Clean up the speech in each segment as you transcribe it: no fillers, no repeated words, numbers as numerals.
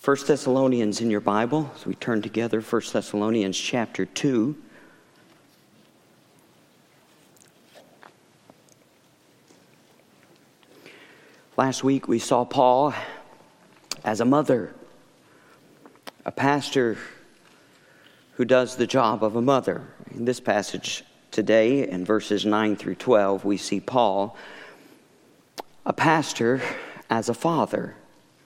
1 Thessalonians in your Bible, as we turn together, 1 Thessalonians chapter 2. Last week we saw Paul as a mother, a pastor who does the job of a mother. In this passage today, in verses 9 through 12, we see Paul, a pastor, as a father.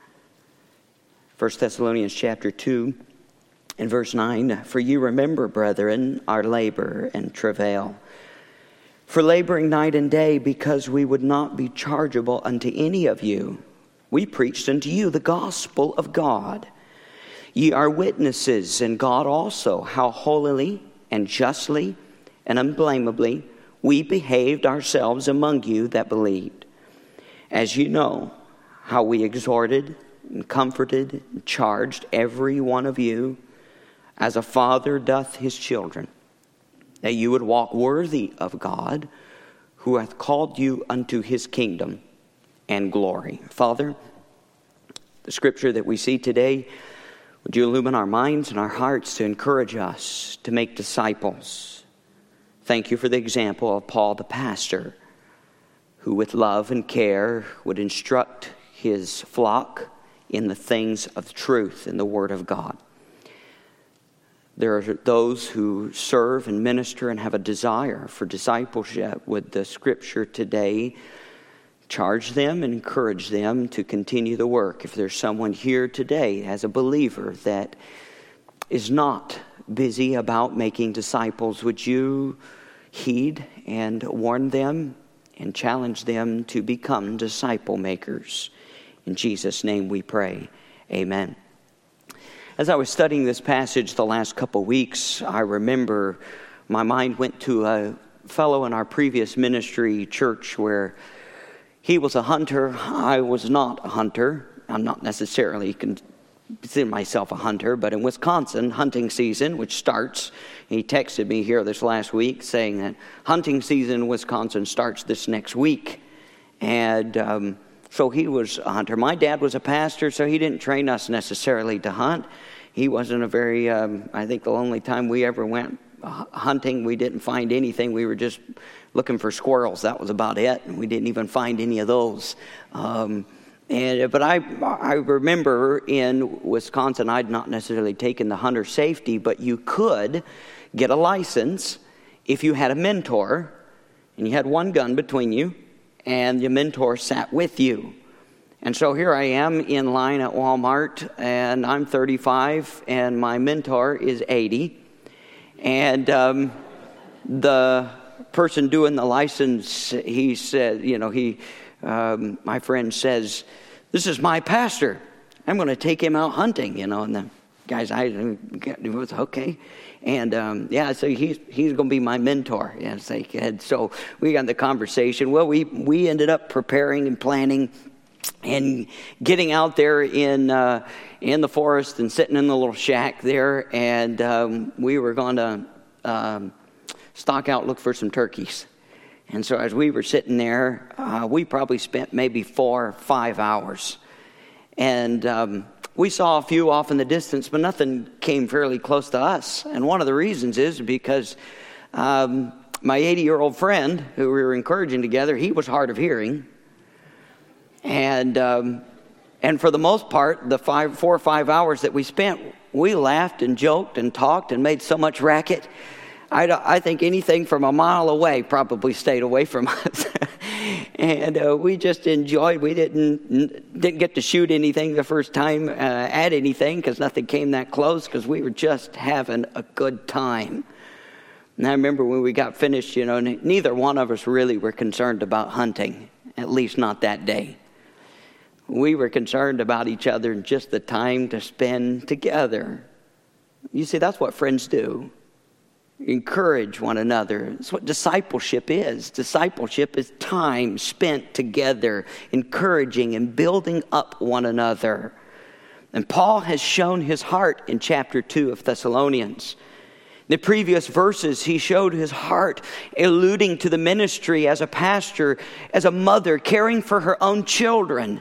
1 Thessalonians chapter 2 and verse 9, "For you remember, brethren, our labor and travail, for laboring night and day, because we would not be chargeable unto any of you. We preached unto you the gospel of God. Ye are witnesses, and God also, how holily and justly and unblameably we behaved ourselves among you that believed. As you know, how we exhorted and comforted and charged every one of you, as a father doth his children, that you would walk worthy of God, who hath called you unto his kingdom and glory." Father, the scripture that we see today, would you illumine our minds and our hearts to encourage us to make disciples? Thank you for the example of Paul the pastor, who with love and care would instruct his flock in the things of truth in the Word of God. There are those who serve and minister and have a desire for discipleship. Would the scripture today charge them and encourage them to continue the work? If there's someone here today as a believer that is not busy about making disciples, would you heed and warn them and challenge them to become disciple makers? In Jesus' name we pray. Amen. As I was studying this passage the last couple weeks, I remember my mind went to a fellow in our previous ministry church where he was a hunter. I was not a hunter. I'm not necessarily consider myself a hunter, but in Wisconsin, hunting season, which starts, he texted me here this last week saying that hunting season in Wisconsin starts this next week. And so he was a hunter. My dad was a pastor, so he didn't train us necessarily to hunt. He wasn't a very, I think the only time we ever went hunting, we didn't find anything. We were just looking for squirrels. That was about it. And we didn't even find any of those. But I remember in Wisconsin, I'd not necessarily taken the hunter safety, but you could get a license if you had a mentor and you had one gun between you and your mentor sat with you. And so here I am in line at Walmart, and I'm 35 and my mentor is 80. And the person doing the license, he said, my friend says, "This is my pastor. I'm going to take him out hunting," and the guy's eyes was okay. And so he's going to be my mentor. And so we got in the conversation. Well, we ended up preparing and planning and getting out there in the forest and sitting in the little shack there. And we were going to stock out, look for some turkeys. And so as we were sitting there, we probably spent maybe 4 or 5 hours. And we saw a few off in the distance, but nothing came fairly close to us. And one of the reasons is because my 80-year-old friend, who we were encouraging together, he was hard of hearing. And for the most part, the 4 or 5 hours that we spent, we laughed and joked and talked and made so much racket. I think anything from a mile away probably stayed away from us. And we just enjoyed. We didn't get to shoot anything the first time at anything because nothing came that close because we were just having a good time. And I remember when we got finished, neither one of us really were concerned about hunting, at least not that day. We were concerned about each other and just the time to spend together. You see, that's what friends do. Encourage one another. That's what discipleship is. Discipleship is time spent together, encouraging and building up one another. And Paul has shown his heart in chapter 2 of Thessalonians. In the previous verses, he showed his heart alluding to the ministry as a pastor, as a mother caring for her own children.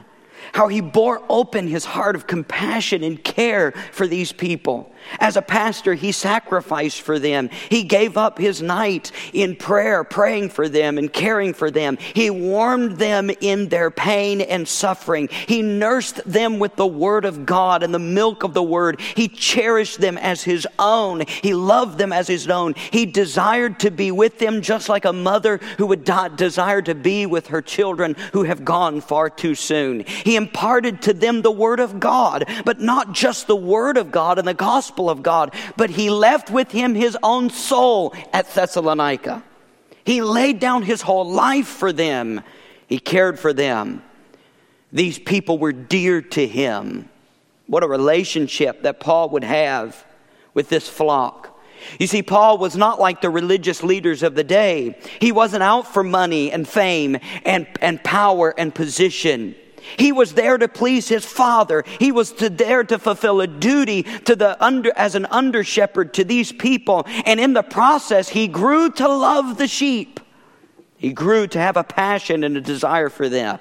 how he bore open his heart of compassion and care for these people. As a pastor, he sacrificed for them. He gave up his night in prayer, praying for them and caring for them. He warmed them in their pain and suffering. He nursed them with the Word of God and the milk of the Word. He cherished them as his own. He loved them as his own. He desired to be with them just like a mother who would desire to be with her children who have gone far too soon. He imparted to them the Word of God, but not just the Word of God and the gospel of God, but he left with him his own soul at Thessalonica. He laid down his whole life for them. He cared for them. These people were dear to him. What a relationship that Paul would have with this flock. You see, Paul was not like the religious leaders of the day. He wasn't out for money and fame and power and position. He was there to please his Father. He was there to fulfill a duty as an under shepherd to these people. And in the process, he grew to love the sheep. He grew to have a passion and a desire for them.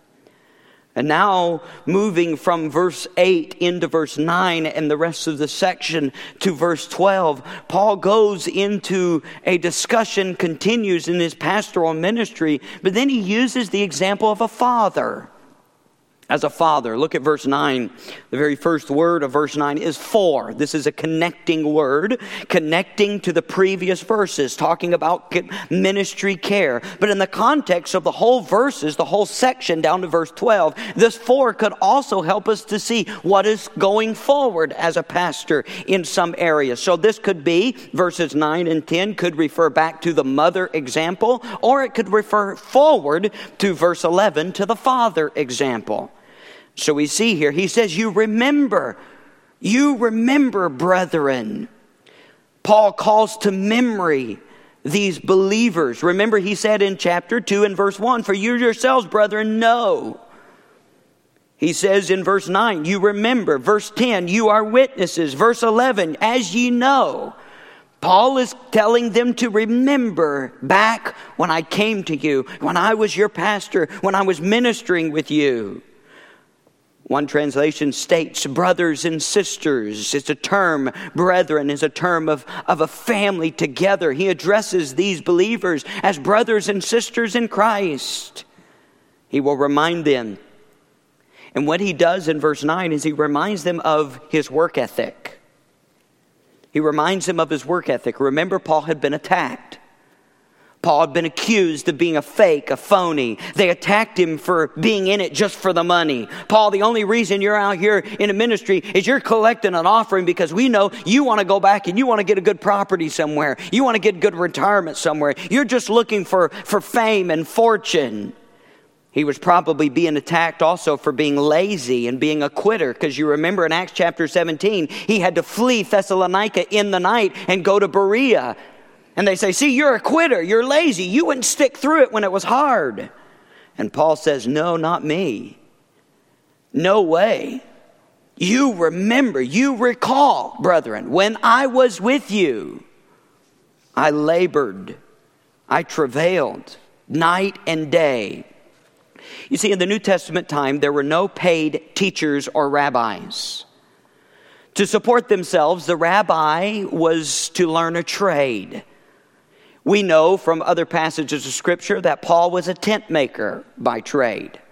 And now, moving from verse 8 into verse 9 and the rest of the section to verse 12, Paul goes into a discussion, continues in his pastoral ministry, but then he uses the example of a father. As a father, look at verse 9. The very first word of verse 9 is for. This is a connecting word, connecting to the previous verses, talking about ministry care. But in the context of the whole verses, the whole section down to verse 12, this for could also help us to see what is going forward as a pastor in some areas. So this could be, verses 9 and 10 could refer back to the mother example, or it could refer forward to verse 11 to the father example. So we see here, he says, you remember, brethren. Paul calls to memory these believers. Remember, he said in chapter 2 and verse 1, for you yourselves, brethren, know. He says in verse 9, you remember. Verse 10, you are witnesses. Verse 11, as ye know. Paul is telling them to remember back when I came to you, when I was your pastor, when I was ministering with you. One translation states brothers and sisters. It's a term, brethren is a term of a family together. He addresses these believers as brothers and sisters in Christ. He will remind them. And what he does in verse 9 is he reminds them of his work ethic. He reminds them of his work ethic. Remember, Paul had been attacked. Paul had been accused of being a fake, a phony. They attacked him for being in it just for the money. Paul, the only reason you're out here in a ministry is you're collecting an offering because we know you want to go back and you want to get a good property somewhere. You want to get good retirement somewhere. You're just looking for fame and fortune. He was probably being attacked also for being lazy and being a quitter, because you remember in Acts chapter 17, he had to flee Thessalonica in the night and go to Berea. And they say, see, you're a quitter, you're lazy, you wouldn't stick through it when it was hard. And Paul says, no, not me. No way. You remember, you recall, brethren, when I was with you, I labored, I travailed night and day. You see, in the New Testament time, there were no paid teachers or rabbis. To support themselves, the rabbi was to learn a trade. We know from other passages of Scripture that Paul was a tent maker by trade.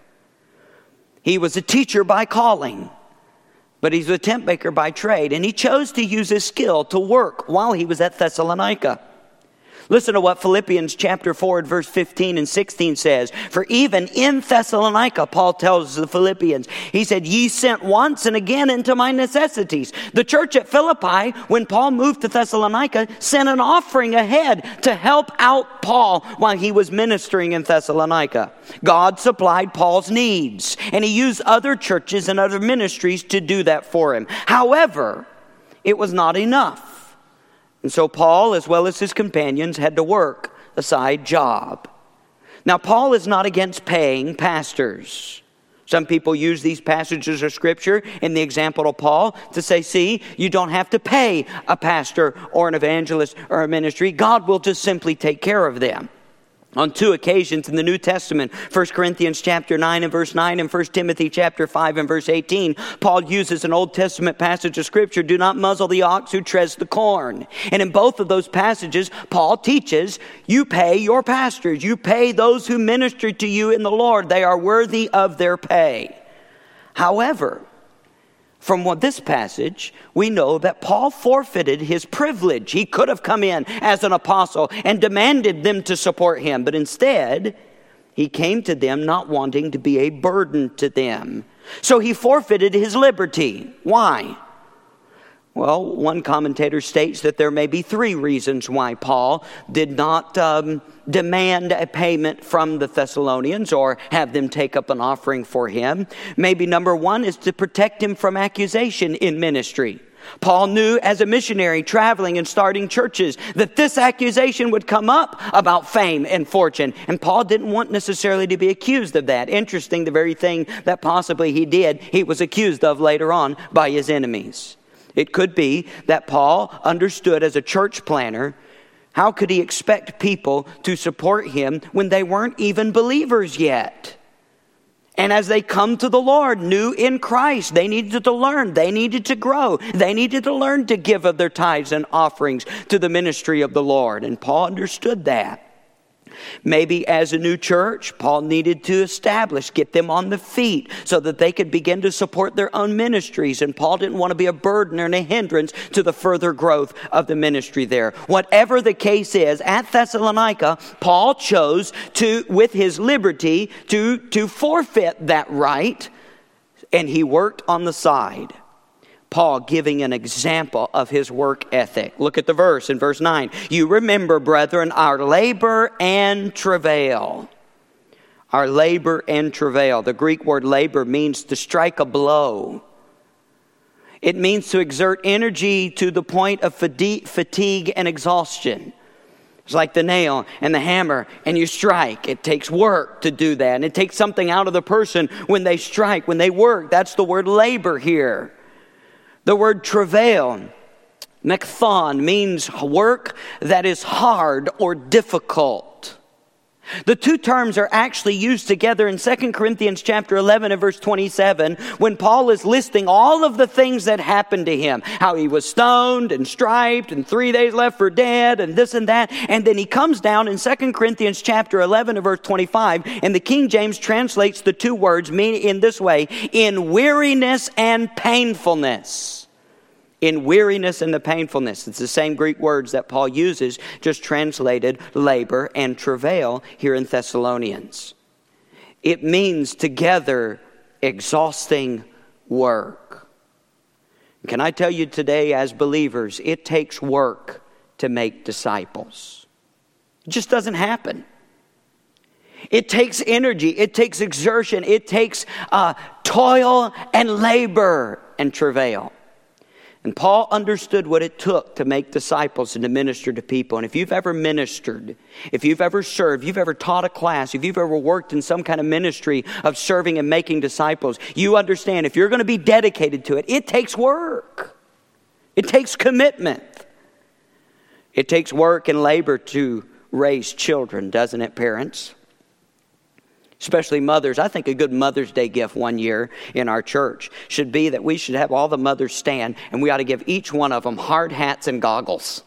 He was a teacher by calling, but he's a tent maker by trade. And he chose to use his skill to work while he was at Thessalonica. Listen to what Philippians chapter 4 and verse 15 and 16 says. For even in Thessalonica, Paul tells the Philippians, he said, ye sent once and again into my necessities. The church at Philippi, when Paul moved to Thessalonica, sent an offering ahead to help out Paul while he was ministering in Thessalonica. God supplied Paul's needs, and he used other churches and other ministries to do that for him. However, it was not enough. And so Paul, as well as his companions, had to work a side job. Now, Paul is not against paying pastors. Some people use these passages of Scripture in the example of Paul to say, see, you don't have to pay a pastor or an evangelist or a ministry. God will just simply take care of them. On two occasions in the New Testament, 1 Corinthians chapter 9 and verse 9 and 1 Timothy chapter 5 and verse 18, Paul uses an Old Testament passage of Scripture, do not muzzle the ox who treads the corn. And in both of those passages, Paul teaches, you pay your pastors, you pay those who minister to you in the Lord. They are worthy of their pay. However, from this passage, we know that Paul forfeited his privilege. He could have come in as an apostle and demanded them to support him, but instead, he came to them not wanting to be a burden to them. So he forfeited his liberty. Why? Well, one commentator states that there may be three reasons why Paul did not demand a payment from the Thessalonians or have them take up an offering for him. Maybe number one is to protect him from accusation in ministry. Paul knew as a missionary traveling and starting churches that this accusation would come up about fame and fortune. And Paul didn't want necessarily to be accused of that. Interesting, the very thing that possibly he did, he was accused of later on by his enemies. It could be that Paul understood as a church planner, how could he expect people to support him when they weren't even believers yet? And as they come to the Lord, new in Christ, they needed to learn, they needed to grow, they needed to learn to give of their tithes and offerings to the ministry of the Lord. And Paul understood that. Maybe as a new church, Paul needed to establish, get them on the feet so that they could begin to support their own ministries. And Paul didn't want to be a burden or a hindrance to the further growth of the ministry there. Whatever the case is, at Thessalonica, Paul chose to, with his liberty, to forfeit that right, and he worked on the side. Paul giving an example of his work ethic. Look at the verse in verse 9. You remember, brethren, our labor and travail. Our labor and travail. The Greek word labor means to strike a blow. It means to exert energy to the point of fatigue and exhaustion. It's like the nail and the hammer, and you strike. It takes work to do that. And it takes something out of the person when they strike, when they work. That's the word labor here. The word travail, mekthon, means work that is hard or difficult. The two terms are actually used together in 2 Corinthians chapter 11 and verse 27 when Paul is listing all of the things that happened to him. How he was stoned and striped and 3 days left for dead and this and that. And then he comes down in 2 Corinthians chapter 11 and verse 25 and the King James translates the two words meaning in this way, in weariness and painfulness. In weariness and the painfulness. It's the same Greek words that Paul uses, just translated labor and travail here in Thessalonians. It means together exhausting work. Can I tell you today as believers, it takes work to make disciples. It just doesn't happen. It takes energy, it takes exertion, it takes toil and labor and travail. And Paul understood what it took to make disciples and to minister to people. And if you've ever ministered, if you've ever served, if you've ever taught a class, if you've ever worked in some kind of ministry of serving and making disciples, you understand if you're going to be dedicated to it, it takes work. It takes commitment. It takes work and labor to raise children, doesn't it, parents? Especially mothers. I think a good Mother's Day gift one year in our church should be that we should have all the mothers stand and we ought to give each one of them hard hats and goggles.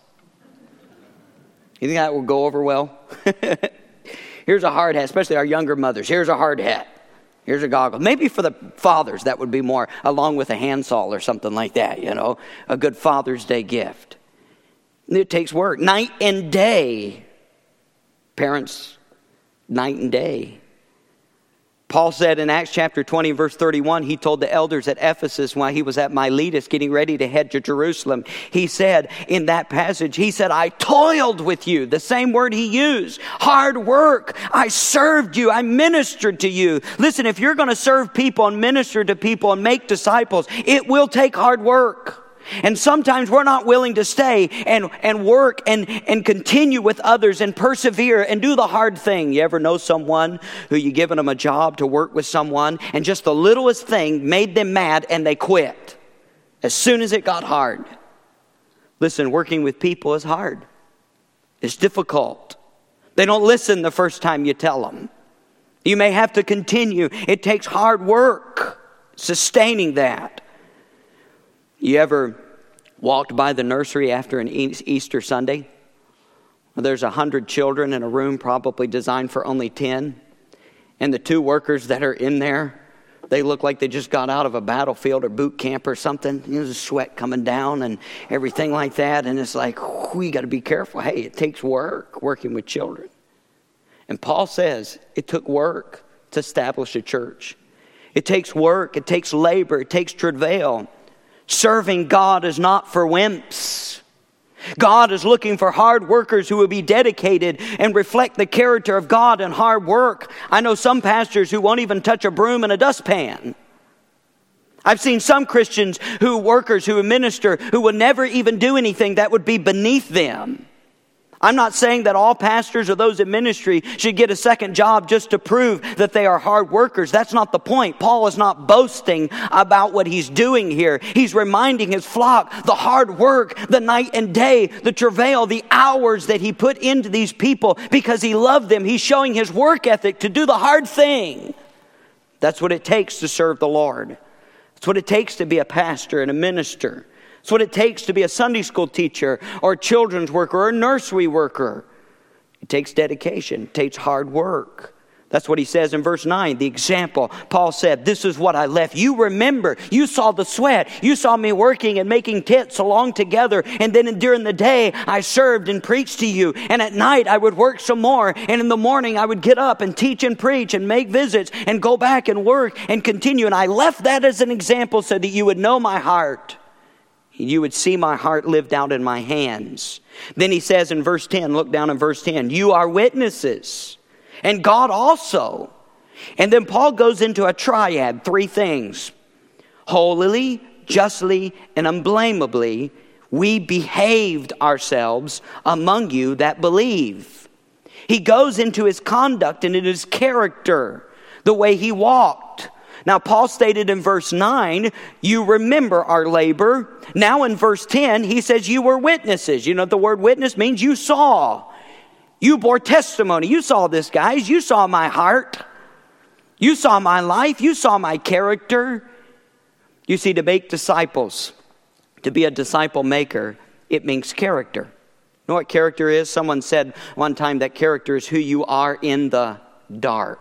You think that will go over well? Here's a hard hat, especially our younger mothers. Here's a hard hat. Here's a goggle. Maybe for the fathers that would be more along with a handsaw or something like that, you know. A good Father's Day gift. It takes work. Night and day. Parents, night and day. Paul said in Acts chapter 20, verse 31, he told the elders at Ephesus while he was at Miletus getting ready to head to Jerusalem. He said in that passage, he said, I toiled with you. The same word he used. Hard work. I served you. I ministered to you. Listen, if you're going to serve people and minister to people and make disciples, it will take hard work. And sometimes we're not willing to stay and work and continue with others and persevere and do the hard thing. You ever know someone who you given them a job to work with someone and just the littlest thing made them mad and they quit as soon as it got hard? Listen, working with people is hard. It's difficult. They don't listen the first time you tell them. You may have to continue. It takes hard work sustaining that. You ever walked by the nursery after an Easter Sunday? Well, there's 100 children in a room probably designed for only 10. And the 2 workers that are in there, they look like they just got out of a battlefield or boot camp or something. There's sweat coming down and everything like that. And it's like, we got to be careful. Hey, it takes work working with children. And Paul says it took work to establish a church. It takes work. It takes labor. It takes travail. Serving God is not for wimps. God is looking for hard workers who will be dedicated and reflect the character of God in hard work. I know some pastors who won't even touch a broom and a dustpan. I've seen some Christians workers who minister who will never even do anything that would be beneath them. I'm not saying that all pastors or those in ministry should get a second job just to prove that they are hard workers. That's not the point. Paul is not boasting about what he's doing here. He's reminding his flock the hard work, the night and day, the travail, the hours that he put into these people because he loved them. He's showing his work ethic to do the hard thing. That's what it takes to serve the Lord. That's what it takes to be a pastor and a minister. It's what it takes to be a Sunday school teacher or a children's worker or a nursery worker. It takes dedication. It takes hard work. That's what he says in verse 9, the example. Paul said, this is what I left. You remember, you saw the sweat. You saw me working and making tents along together. And then during the day, I served and preached to you. And at night, I would work some more. And in the morning, I would get up and teach and preach and make visits and go back and work and continue. And I left that as an example so that you would know my heart. You would see my heart lived out in my hands. Then he says in verse 10, look down in verse 10, you are witnesses, and God also. And then Paul goes into a triad, 3 things. Holily, justly, and unblameably, we behaved ourselves among you that believe. He goes into his conduct and in his character, the way he walked. Now, Paul stated in verse 9, you remember our labor. Now in verse 10, he says you were witnesses. You know what the word witness means? You saw. You bore testimony. You saw this, guys. You saw my heart. You saw my life. You saw my character. You see, to make disciples, to be a disciple maker, it means character. You know what character is? Someone said one time that character is who you are in the dark.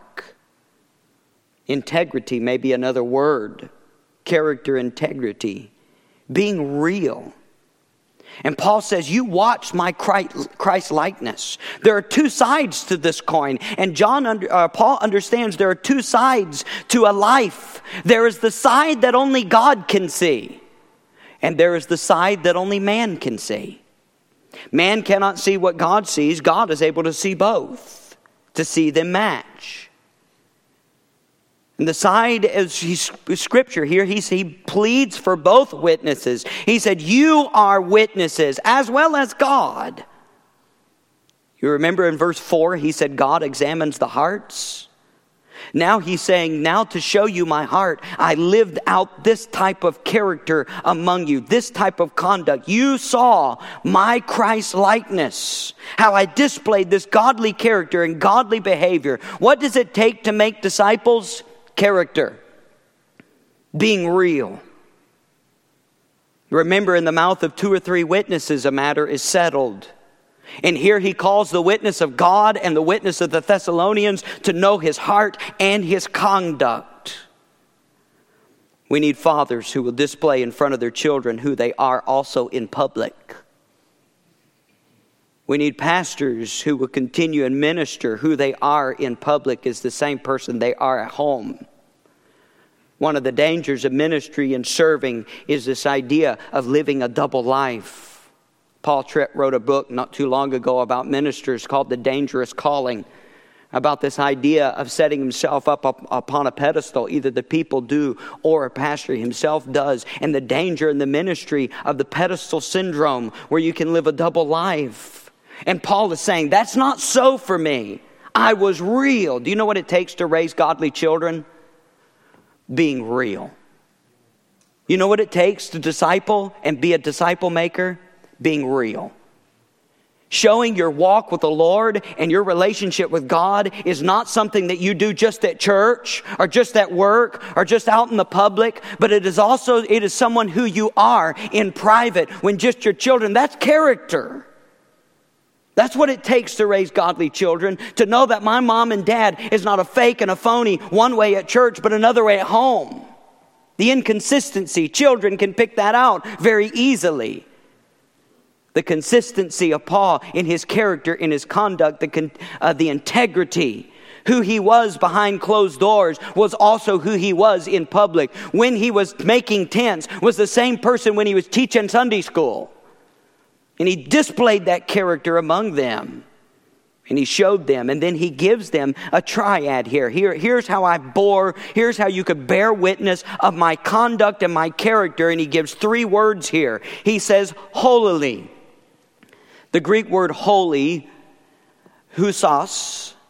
Integrity may be another word. Character, integrity. Being real. And Paul says, you watch my Christ likeness. There are 2 sides to this coin. And Paul understands there are 2 sides to a life. There is the side that only God can see. And there is the side that only man can see. Man cannot see what God sees. God is able to see both. To see them match. And the side is scripture here, he pleads for both witnesses. He said, you are witnesses as well as God. You remember in verse 4, he said, God examines the hearts. Now he's saying, now to show you my heart, I lived out this type of character among you, this type of conduct. You saw my Christ likeness, how I displayed this godly character and godly behavior. What does it take to make disciples? Character. Being real. Remember, in the mouth of 2 or 3 witnesses, a matter is settled. And here he calls the witness of God and the witness of the Thessalonians to know his heart and his conduct. We need fathers who will display in front of their children who they are also in public. We need pastors who will continue and minister who they are in public is the same person they are at home. One of the dangers of ministry and serving is this idea of living a double life. Paul Tripp wrote a book not too long ago about ministers called The Dangerous Calling, about this idea of setting himself up upon a pedestal, either the people do or a pastor himself does, and the danger in the ministry of the pedestal syndrome where you can live a double life. And Paul is saying, that's not so for me. I was real. Do you know what it takes to raise godly children? Being real. You know what it takes to disciple and be a disciple maker? Being real. Showing your walk with the Lord and your relationship with God is not something that you do just at church or just at work or just out in the public, but it is someone who you are in private when just your children. That's character. That's what it takes to raise godly children, to know that my mom and dad is not a fake and a phony one way at church, but another way at home. The inconsistency, children can pick that out very easily. The consistency of Paul in his character, in his conduct, the integrity. Who he was behind closed doors was also who he was in public. When he was making tents was the same person when he was teaching Sunday school. And he displayed that character among them. And he showed them. And then he gives them a triad here. Here's how here's how you could bear witness of my conduct and my character. And he gives 3 words here. He says, holily. The Greek word holy, husos,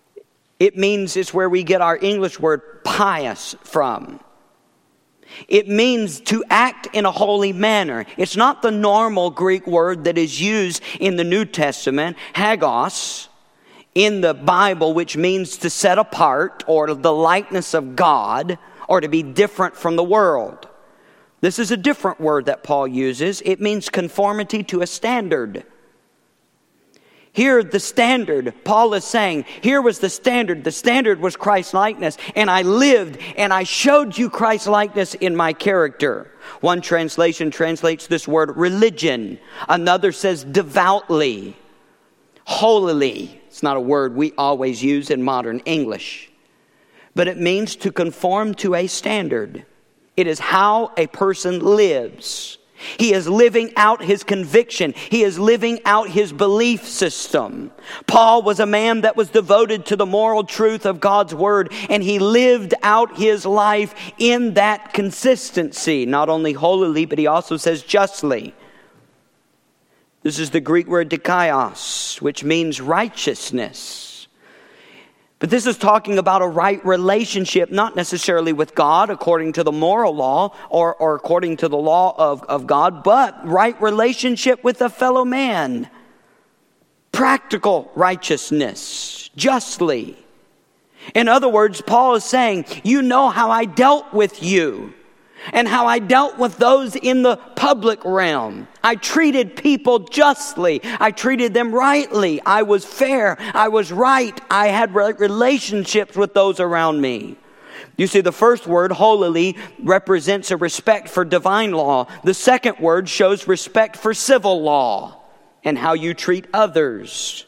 it's where we get our English word pious from. It means to act in a holy manner. It's not the normal Greek word that is used in the New Testament, hagos, in the Bible, which means to set apart or the likeness of God or to be different from the world. This is a different word that Paul uses. It means conformity to a standard. Here, the standard, Paul is saying, here was the standard. The standard was Christ-likeness. And I lived and I showed you Christ-likeness in my character. One translation translates this word religion. Another says devoutly, holily. It's not a word we always use in modern English. But it means to conform to a standard. It is how a person lives. He is living out his conviction. He is living out his belief system. Paul was a man that was devoted to the moral truth of God's word, and he lived out his life in that consistency. Not only holily, but he also says justly. This is the Greek word dikaios, which means righteousness. But this is talking about a right relationship, not necessarily with God according to the moral law or according to the law of God, but right relationship with a fellow man. Practical righteousness, justly. In other words, Paul is saying, you know how I dealt with you and how I dealt with those in the public realm. I treated people justly. I treated them rightly. I was fair. I was right. I had relationships with those around me. You see, the first word, holily, represents a respect for divine law. The second word shows respect for civil law and how you treat others.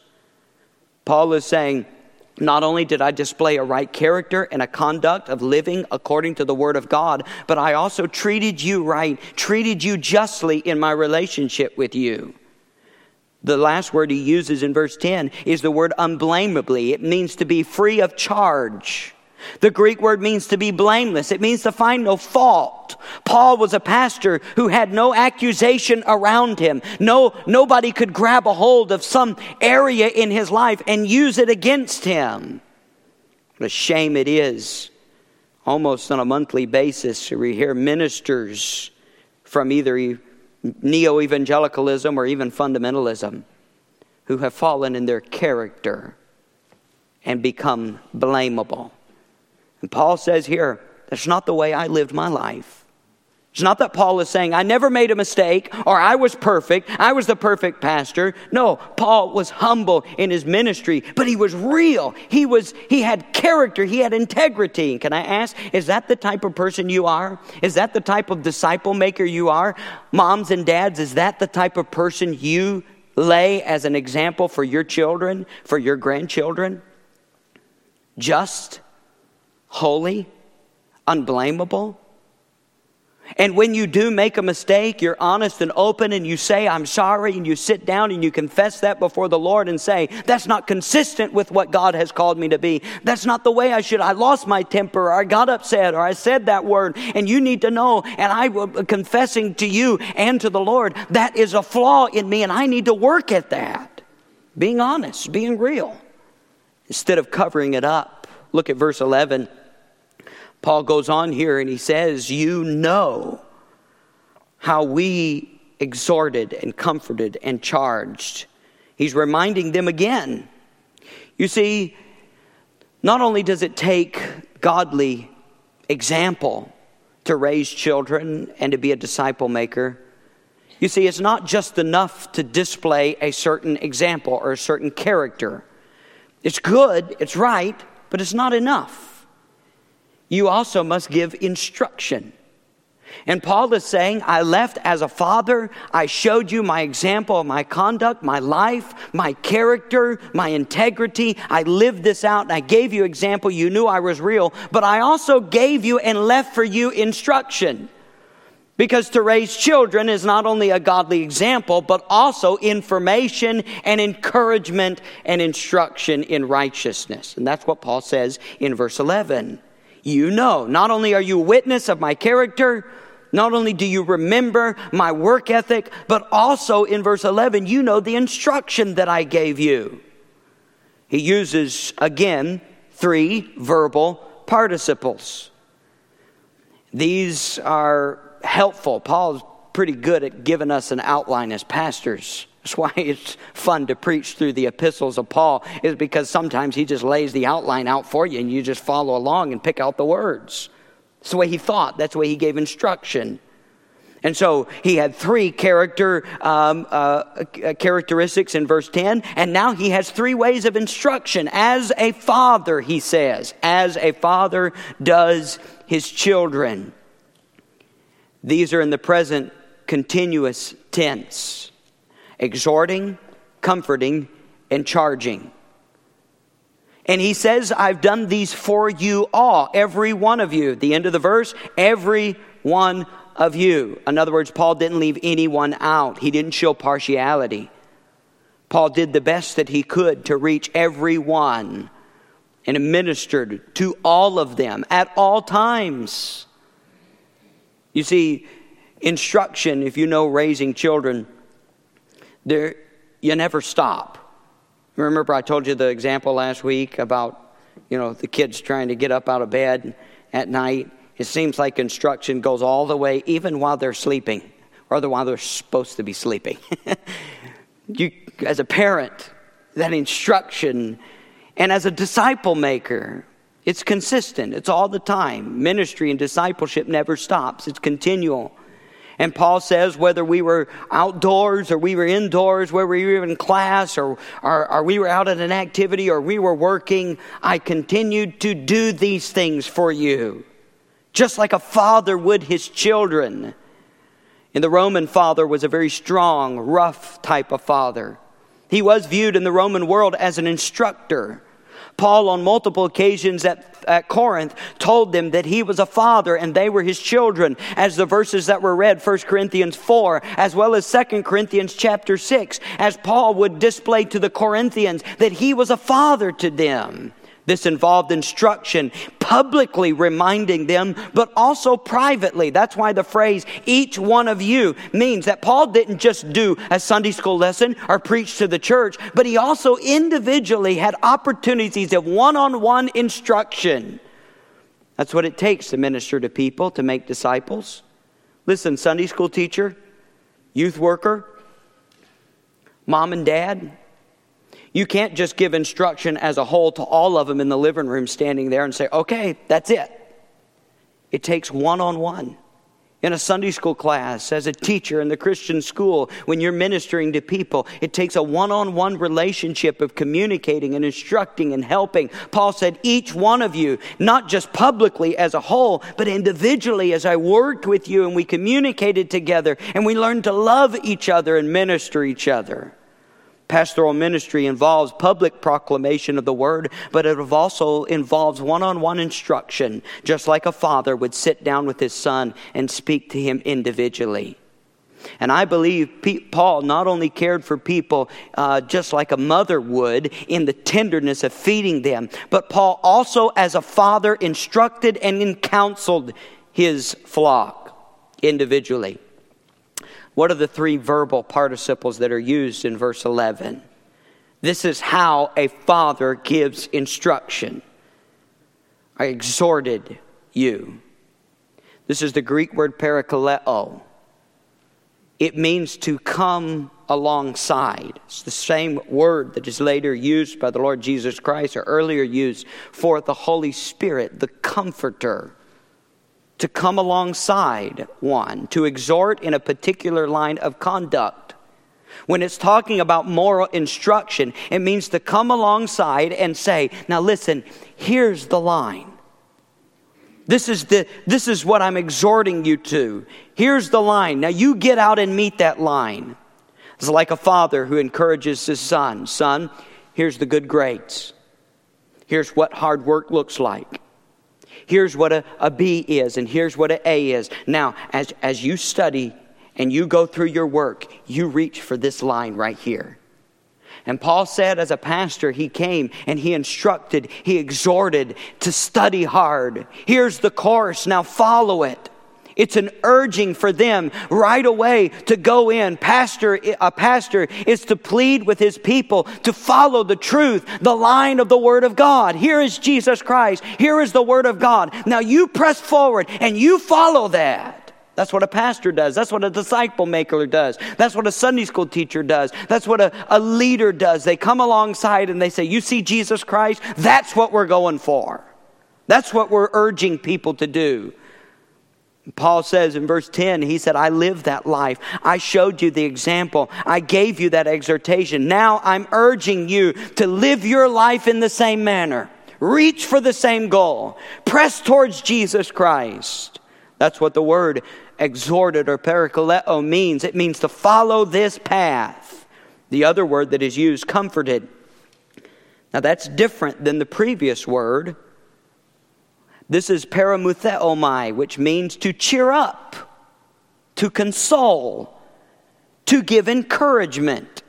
Paul is saying, not only did I display a right character and a conduct of living according to the Word of God, but I also treated you right, treated you justly in my relationship with you. The last word he uses in verse 10 is the word unblameably. It means to be free of charge. The Greek word means to be blameless. It means to find no fault. Paul was a pastor who had no accusation around him. Nobody could grab a hold of some area in his life and use it against him. What a shame it is, almost on a monthly basis, we hear ministers from either neo-evangelicalism or even fundamentalism who have fallen in their character and become blamable. And Paul says here, that's not the way I lived my life. It's not that Paul is saying, I never made a mistake, or I was perfect, I was the perfect pastor. No, Paul was humble in his ministry, but he was real. He had character, he had integrity. And can I ask, is that the type of person you are? Is that the type of disciple maker you are? Moms and dads, is that the type of person you lay as an example for your children, for your grandchildren? Just, holy, unblameable. And when you do make a mistake, you're honest and open and you say, I'm sorry, and you sit down and you confess that before the Lord and say, that's not consistent with what God has called me to be. That's not the way I lost my temper, or I got upset, or I said that word, and you need to know, and I will confessing to you and to the Lord, that is a flaw in me and I need to work at that. Being honest, being real, instead of covering it up. Look at verse 11. Paul goes on here and he says, you know how we exhorted and comforted and charged. He's reminding them again. You see, not only does it take godly example to raise children and to be a disciple maker, you see, it's not just enough to display a certain example or a certain character. It's good, it's right, but it's not enough. You also must give instruction. And Paul is saying, I left as a father. I showed you my example of my conduct, my life, my character, my integrity. I lived this out and I gave you example. You knew I was real. But I also gave you and left for you instruction. Because to raise children is not only a godly example, but also information and encouragement and instruction in righteousness. And that's what Paul says in verse 11. You know, not only are you a witness of my character, not only do you remember my work ethic, but also in verse 11, you know the instruction that I gave you. He uses, again, 3 verbal participles. These are helpful. Paul's pretty good at giving us an outline as pastors. That's why it's fun to preach through the epistles of Paul, is because sometimes he just lays the outline out for you and you just follow along and pick out the words. That's the way he thought. That's the way he gave instruction. And so he had 3 characteristics in verse 10, and now he has 3 ways of instruction. As a father, he says, as a father does his children. These are in the present continuous tense. Exhorting, comforting, and charging. And he says, I've done these for you all, every one of you. The end of the verse, every one of you. In other words, Paul didn't leave anyone out. He didn't show partiality. Paul did the best that he could to reach everyone and ministered to all of them at all times. You see, instruction, if you know raising children, you never stop. Remember I told you the example last week about, the kids trying to get up out of bed at night. It seems like instruction goes all the way, even while they're sleeping, or while they're supposed to be sleeping. You, as a parent, that instruction, and as a disciple maker, it's consistent. It's all the time. Ministry and discipleship never stops. It's continual. And Paul says whether we were outdoors or we were indoors, whether we were in class or we were out at an activity or we were working, I continued to do these things for you. Just like a father would his children. And the Roman father was a very strong, rough type of father. He was viewed in the Roman world as an instructor. Paul, on multiple occasions at Corinth, told them that he was a father and they were his children, as the verses that were read, 1 Corinthians 4, as well as 2 Corinthians chapter 6, as Paul would display to the Corinthians that he was a father to them. This involved instruction, publicly reminding them, but also privately. That's why the phrase, each one of you, means that Paul didn't just do a Sunday school lesson or preach to the church, but he also individually had opportunities of one-on-one instruction. That's what it takes to minister to people, to make disciples. Listen, Sunday school teacher, youth worker, mom and dad, you can't just give instruction as a whole to all of them in the living room standing there and say, okay, that's it. It takes one-on-one. In a Sunday school class, as a teacher in the Christian school, when you're ministering to people, it takes a one-on-one relationship of communicating and instructing and helping. Paul said, each one of you, not just publicly as a whole, but individually as I worked with you and we communicated together and we learned to love each other and minister each other. Pastoral ministry involves public proclamation of the word, but it also involves one-on-one instruction, just like a father would sit down with his son and speak to him individually. And I believe Paul not only cared for people just like a mother would in the tenderness of feeding them, but Paul also as a father instructed and counseled his flock individually. What are the 3 verbal participles that are used in verse 11? This is how a father gives instruction. I exhorted you. This is the Greek word parakaleo. It means to come alongside. It's the same word that is later used by the Lord Jesus Christ, or earlier used for the Holy Spirit, the Comforter. To come alongside one, to exhort in a particular line of conduct. When it's talking about moral instruction, it means to come alongside and say, now listen, here's the line. This is what I'm exhorting you to. Here's the line. Now you get out and meet that line. It's like a father who encourages his son. Son, here's the good grades. Here's what hard work looks like. Here's what a B is, and here's what an A is. Now, as you study and you go through your work, you reach for this line right here. And Paul said, as a pastor, he came and he instructed, he exhorted to study hard. Here's the course, now follow it. It's an urging for them right away to go in. A pastor is to plead with his people to follow the truth, the line of the Word of God. Here is Jesus Christ. Here is the Word of God. Now you press forward and you follow that. That's what a pastor does. That's what a disciple maker does. That's what a Sunday school teacher does. That's what a leader does. They come alongside and they say, you see Jesus Christ? That's what we're going for. That's what we're urging people to do. Paul says in verse 10, he said, I lived that life. I showed you the example. I gave you that exhortation. Now I'm urging you to live your life in the same manner. Reach for the same goal. Press towards Jesus Christ. That's what the word exhorted or parakaleo means. It means to follow this path. The other word that is used, comforted. Now that's different than the previous word. This is paramutheomai, which means to cheer up, to console, to give encouragement.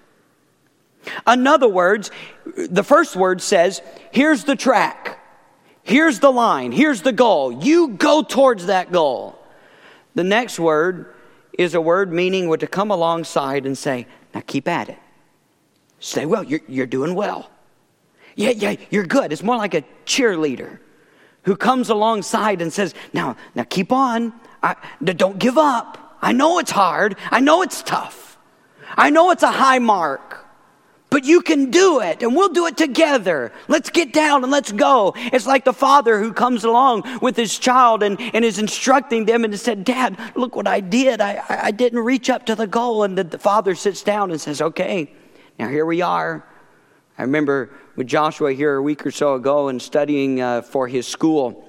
In other words, the first word says, here's the track, here's the line, here's the goal. You go towards that goal. The next word is a word meaning to come alongside and say, now keep at it. Say, well, you're doing well. Yeah, you're good. It's more like a cheerleader who comes alongside and says, now keep on. Don't give up. I know it's hard. I know it's tough. I know it's a high mark. But you can do it, and we'll do it together. Let's get down and let's go. It's like the father who comes along with his child and is instructing them and said, Dad, look what I did. I didn't reach up to the goal. And the father sits down and says, okay, now here we are. I remember with Joshua here a week or so ago and studying for his school.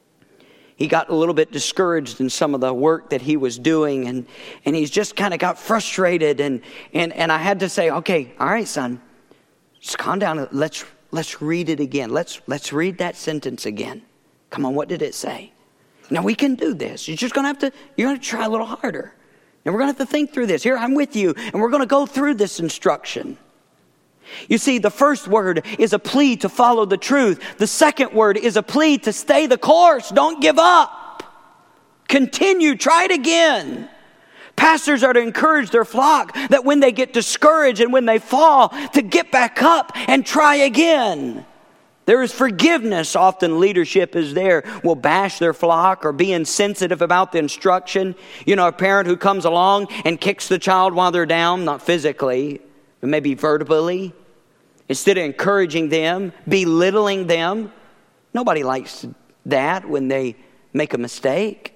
He got a little bit discouraged in some of the work that he was doing, and he's just kind of got frustrated. And I had to say, okay, all right, son, just calm down. And let's read it again. Let's read that sentence again. Come on, what did it say? Now we can do this. You're going to try a little harder. And we're going to have to think through this. Here, I'm with you, and we're going to go through this instruction. You see, the first word is a plea to follow the truth. The second word is a plea to stay the course. Don't give up. Continue. Try it again. Pastors are to encourage their flock that when they get discouraged and when they fall, to get back up and try again. There is forgiveness. Often leadership is there, will bash their flock or be insensitive about the instruction. You know, a parent who comes along and kicks the child while they're down, not physically, but maybe verbally. Instead of encouraging them, belittling them. Nobody likes that when they make a mistake.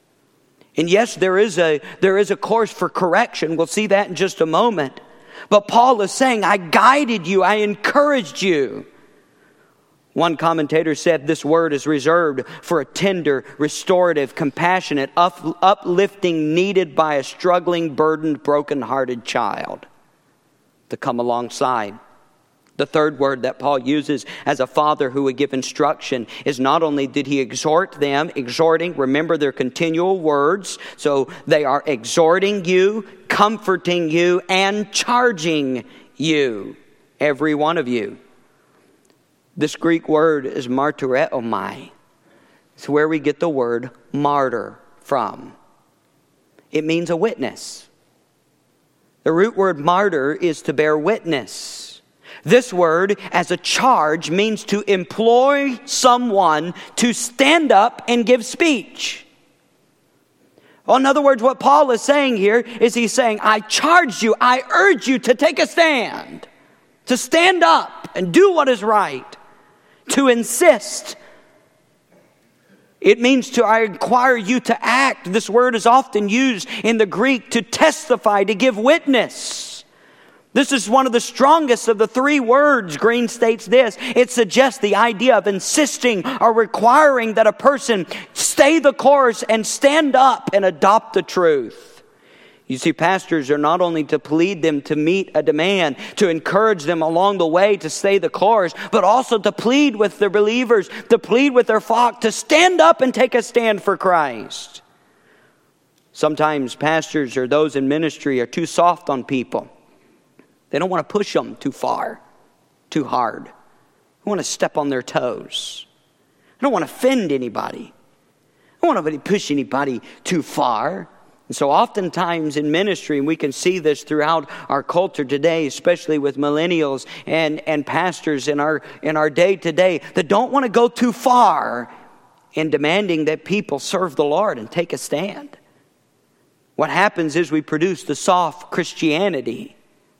And yes, there is a course for correction. We'll see that in just a moment. But Paul is saying, I guided you, I encouraged you. One commentator said this word is reserved for a tender, restorative, compassionate, uplifting needed by a struggling, burdened, broken-hearted child to come alongside. The third word that Paul uses as a father who would give instruction is not only did he exhort them, remember their continual words. So they are exhorting you, comforting you, and charging you, every one of you. This Greek word is martyreomai. It's where we get the word martyr from. It means a witness. The root word martyr is to bear witness. This word, as a charge, means to employ someone to stand up and give speech. Well, in other words, what Paul is saying here is he's saying, I charge you, I urge you to take a stand, to stand up and do what is right, to insist. It means I require you to act. This word is often used in the Greek to testify, to give witness. This is one of the strongest of the three words. Green states this. It suggests the idea of insisting or requiring that a person stay the course and stand up and adopt the truth. You see, pastors are not only to plead them to meet a demand, to encourage them along the way to stay the course, but also to plead with their believers, to plead with their flock, to stand up and take a stand for Christ. Sometimes pastors or those in ministry are too soft on people. They don't want to push them too far, too hard. They want to step on their toes. I don't want to offend anybody. I don't want to push anybody too far. And so oftentimes in ministry, and we can see this throughout our culture today, especially with millennials and pastors in our day today, that don't want to go too far in demanding that people serve the Lord and take a stand. What happens is we produce the soft Christianity.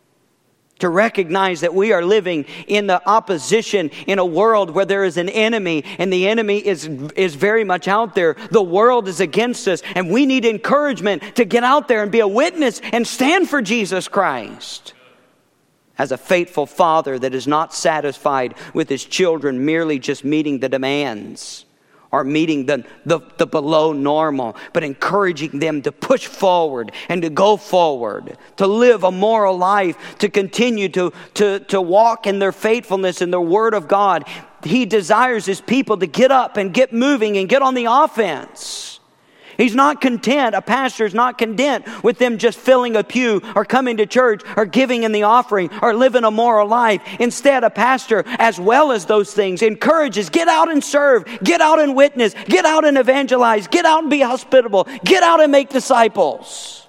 To recognize that we are living in the opposition in a world where there is an enemy, and the enemy is very much out there. The world is against us, and we need encouragement to get out there and be a witness and stand for Jesus Christ. As a faithful father that is not satisfied with his children merely just meeting the demands or meeting the below normal, but encouraging them to push forward and to go forward, to live a moral life, to continue to walk in their faithfulness in the Word of God. He desires his people to get up and get moving and get on the offense. He's not content, a pastor is not content with them just filling a pew or coming to church or giving in the offering or living a moral life. Instead, a pastor, as well as those things, encourages, get out and serve, get out and witness, get out and evangelize, get out and be hospitable, get out and make disciples.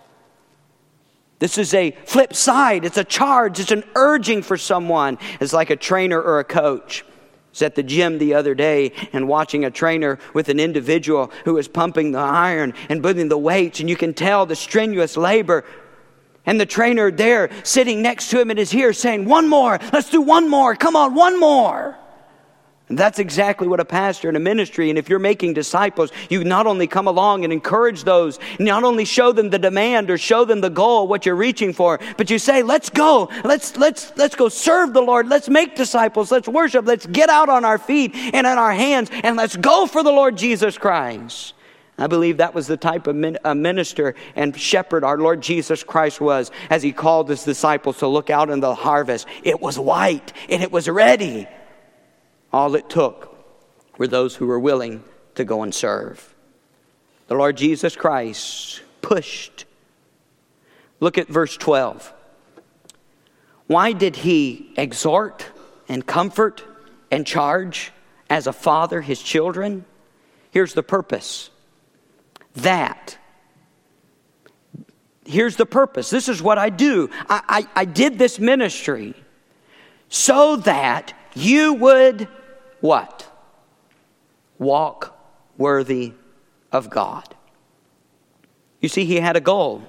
This is a flip side. It's a charge. It's an urging for someone. It's like a trainer or a coach. I was at the gym the other day and watching a trainer with an individual who was pumping the iron and putting the weights, and you can tell the strenuous labor. And the trainer there sitting next to him in his ear saying, one more, let's do one more, come on, one more. And that's exactly what a pastor in a ministry, and if you're making disciples, you not only come along and encourage those, not only show them the demand or show them the goal, what you're reaching for, but you say, let's go, let's go serve the Lord, let's make disciples, let's worship, let's get out on our feet and on our hands, and let's go for the Lord Jesus Christ. I believe that was the type of minister and shepherd our Lord Jesus Christ was as he called his disciples to look out in the harvest. It was white and it was ready. All it took were those who were willing to go and serve. The Lord Jesus Christ pushed. Look at verse 12. Why did he exhort and comfort and charge as a father his children? Here's the purpose. Here's the purpose. This is what I do. I did this ministry so that you would what? Walk worthy of God. You see, he had a goal.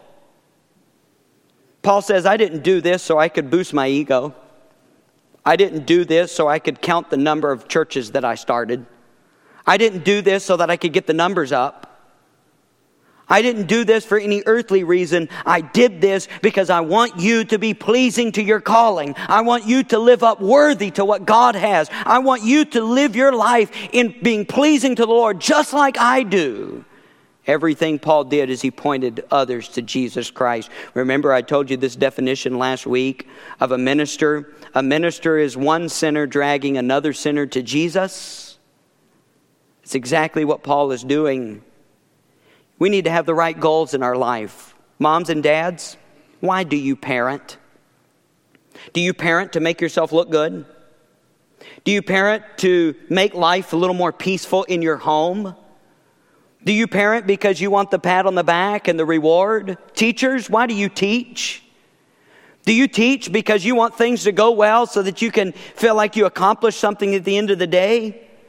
Paul says, I didn't do this so I could boost my ego. I didn't do this so I could count the number of churches that I started. I didn't do this so that I could get the numbers up. I didn't do this for any earthly reason. I did this because I want you to be pleasing to your calling. I want you to live up worthy to what God has. I want you to live your life in being pleasing to the Lord just like I do. Everything Paul did is he pointed others to Jesus Christ. Remember, I told you this definition last week of a minister. A minister is one sinner dragging another sinner to Jesus. It's exactly what Paul is doing. We need to have the right goals in our life. Moms and dads, why do you parent? Do you parent to make yourself look good? Do you parent to make life a little more peaceful in your home? Do you parent because you want the pat on the back and the reward? Teachers, why do you teach? Do you teach because you want things to go well so that you can feel like you accomplished something at the end of the day?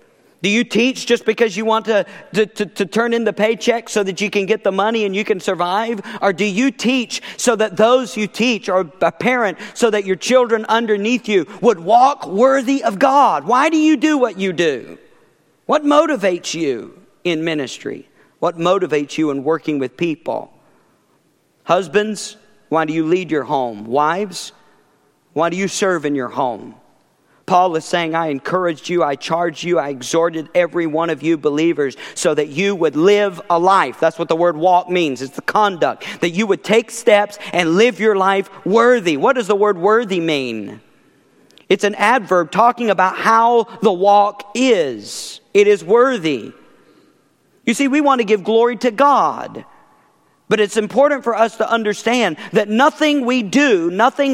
Do you teach just because you want to turn in the paycheck so that you can get the money and you can survive? Or do you teach so that those you teach, or a parent, so that your children underneath you would walk worthy of God? Why do you do what you do? What motivates you in ministry? What motivates you in working with people? Husbands, why do you lead your home? Wives, why do you serve in your home? Paul is saying, I encouraged you, I charged you, I exhorted every one of you believers so that you would live a life. That's what the word walk means. It's the conduct. That you would take steps and live your life worthy. What does the word worthy mean? It's an adverb talking about how the walk is. It is worthy. You see, we want to give glory to God. But it's important for us to understand that nothing we do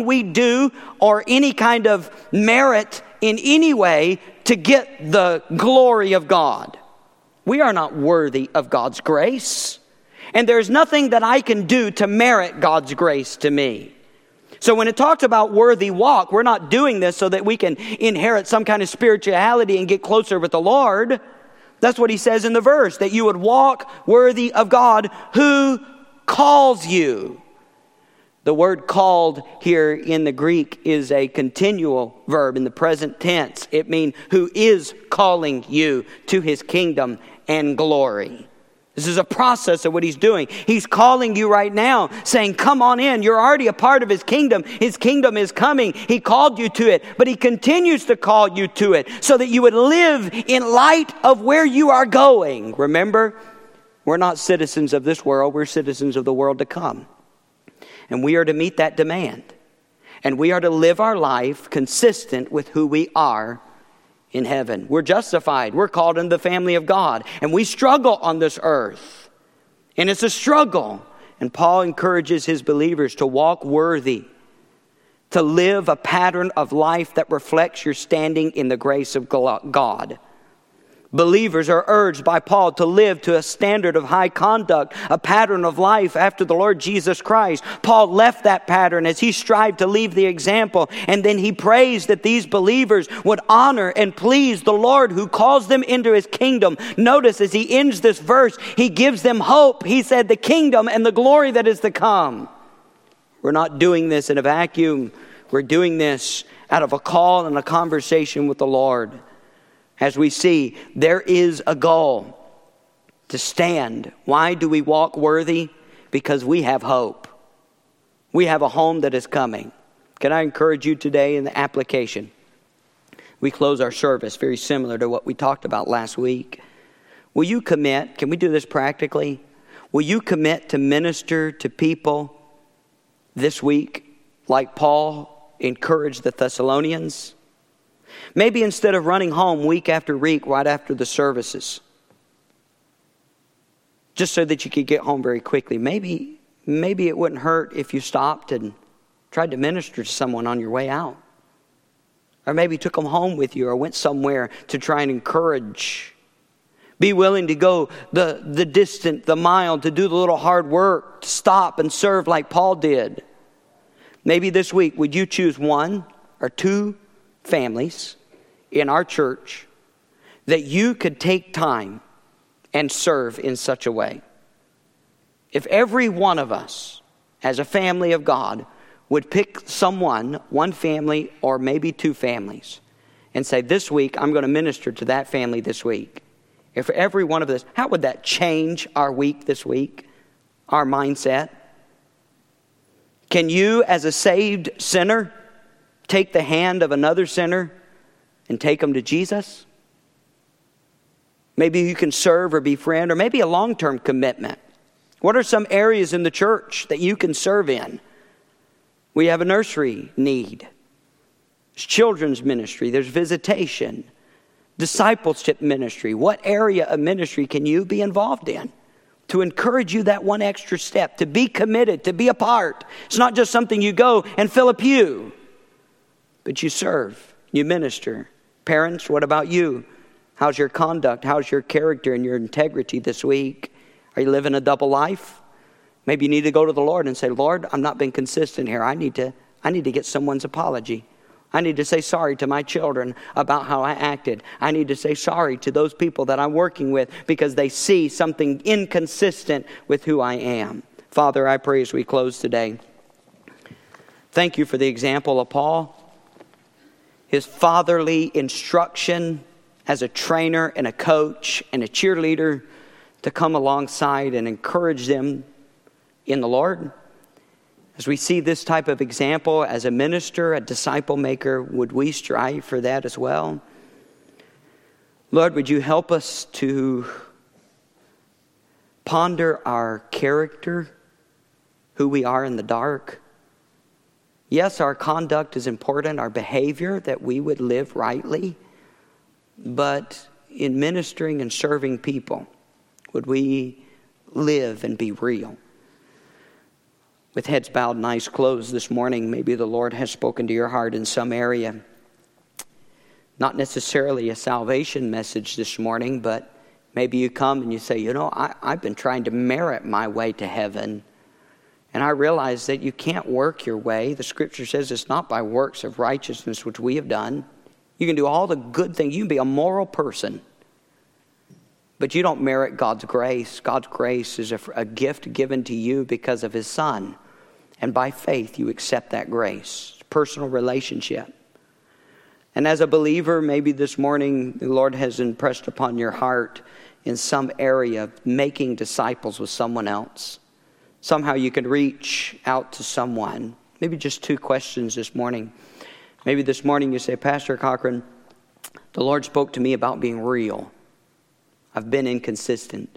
or any kind of merit in any way to get the glory of God. We are not worthy of God's grace. And there's nothing that I can do to merit God's grace to me. So when it talks about worthy walk, we're not doing this so that we can inherit some kind of spirituality and get closer with the Lord. That's what he says in the verse, that you would walk worthy of God who calls you. The word called here in the Greek is a continual verb in the present tense. It means who is calling you to his kingdom and glory. This is a process of what he's doing. He's calling you right now, saying, come on in. You're already a part of his kingdom. His kingdom is coming. He called you to it, but he continues to call you to it so that you would live in light of where you are going. Remember, we're not citizens of this world. We're citizens of the world to come. And we are to meet that demand. And we are to live our life consistent with who we are in heaven. We're justified. We're called into the family of God. And we struggle on this earth. And it's a struggle. And Paul encourages his believers to walk worthy, to live a pattern of life that reflects your standing in the grace of God. Believers are urged by Paul to live to a standard of high conduct, a pattern of life after the Lord Jesus Christ. Paul left that pattern as he strived to leave the example, and then he prays that these believers would honor and please the Lord who calls them into his kingdom. Notice as he ends this verse, he gives them hope. He said, the kingdom and the glory that is to come. We're not doing this in a vacuum. We're doing this out of a call and a conversation with the Lord. As we see, there is a goal to stand. Why do we walk worthy? Because we have hope. We have a home that is coming. Can I encourage you today in the application? We close our service very similar to what we talked about last week. Will you commit? Can we do this practically? Will you commit to minister to people this week like Paul encouraged the Thessalonians? Maybe instead of running home week after week right after the services, just so that you could get home very quickly, maybe it wouldn't hurt if you stopped and tried to minister to someone on your way out. Or maybe took them home with you or went somewhere to try and encourage. Be willing to go the distant, the mile, to do the little hard work, to stop and serve like Paul did. Maybe this week, would you choose one or two families in our church that you could take time and serve in such a way? If every one of us as a family of God would pick someone, one family or maybe two families, and say, this week I'm going to minister to that family this week. If every one of us, how would that change our week this week? Our mindset? Can you as a saved sinner take the hand of another sinner and take them to Jesus? Maybe you can serve or befriend, or maybe a long-term commitment. What are some areas in the church that you can serve in? We have a nursery need. There's children's ministry. There's visitation. Discipleship ministry. What area of ministry can you be involved in? To encourage you that one extra step, to be committed, to be a part. It's not just something you go and fill a pew. But you serve, you minister. Parents, what about you? How's your conduct? How's your character and your integrity this week? Are you living a double life? Maybe you need to go to the Lord and say, Lord, I'm not being consistent here. I need to get someone's apology. I need to say sorry to my children about how I acted. I need to say sorry to those people that I'm working with because they see something inconsistent with who I am. Father, I pray as we close today, thank you for the example of Paul, his fatherly instruction as a trainer and a coach and a cheerleader to come alongside and encourage them in the Lord. As we see this type of example as a minister, a disciple maker, would we strive for that as well? Lord, would you help us to ponder our character, who we are in the dark? Yes, our conduct is important, our behavior, that we would live rightly. But in ministering and serving people, would we live and be real? With heads bowed and eyes closed this morning, maybe the Lord has spoken to your heart in some area. Not necessarily a salvation message this morning, but maybe you come and you say, I've been trying to merit my way to heaven. And I realize that you can't work your way. The scripture says it's not by works of righteousness which we have done. You can do all the good things. You can be a moral person. But you don't merit God's grace. God's grace is a gift given to you because of his Son. And by faith, you accept that grace. It's a personal relationship. And as a believer, maybe this morning, the Lord has impressed upon your heart in some area of making disciples with someone else. Somehow you could reach out to someone. Maybe just 2 questions this morning. Maybe this morning you say, Pastor Cochran, the Lord spoke to me about being real. I've been inconsistent.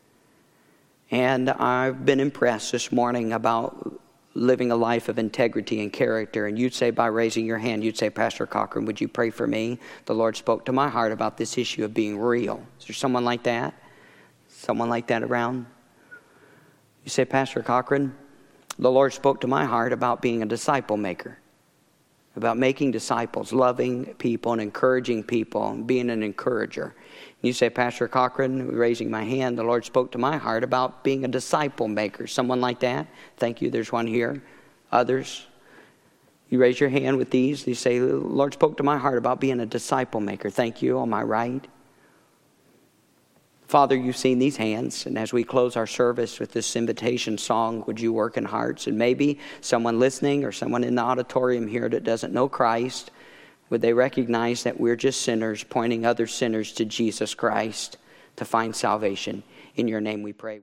And I've been impressed this morning about living a life of integrity and character. And you'd say, by raising your hand, you'd say, Pastor Cochran, would you pray for me? The Lord spoke to my heart about this issue of being real. Is there someone like that? Someone like that around? You say, Pastor Cochran, the Lord spoke to my heart about being a disciple maker. About making disciples, loving people and encouraging people, and being an encourager. You say, Pastor Cochran, raising my hand, the Lord spoke to my heart about being a disciple maker. Someone like that? Thank you, there's one here. Others? You raise your hand with these. You say, the Lord spoke to my heart about being a disciple maker. Thank you, on my right. Father, you've seen these hands, and as we close our service with this invitation song, would you work in hearts? And maybe someone listening or someone in the auditorium here that doesn't know Christ, would they recognize that we're just sinners pointing other sinners to Jesus Christ to find salvation? In your name we pray.